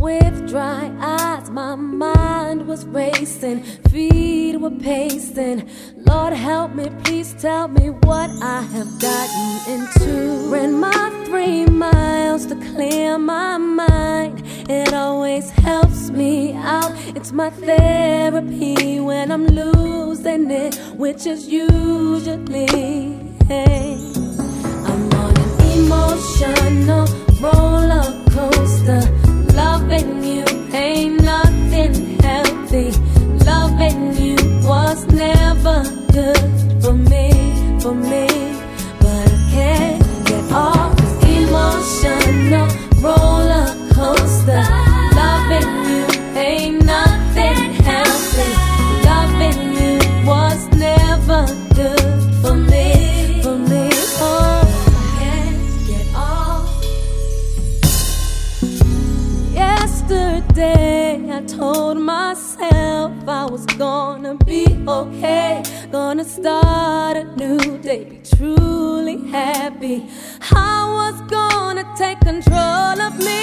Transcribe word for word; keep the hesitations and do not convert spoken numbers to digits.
with dry eyes, my mind was racing, feet were pacing. Lord help me, please tell me what I have gotten into. Ran my three miles to clear my mind. It always helps me out. It's my therapy when I'm losing it, which is usually, hey. I'm on an emotional roller coaster. Loving you ain't nothing healthy. Loving you was never good for me, for me. But I can't get off this emotional roller coaster. Loving you ain't nothing healthy. Loving you was never good for me, for me. Oh, I can't get off. Yesterday I told myself I was gonna be okay, gonna start a new day, be truly happy. I was gonna take control of me.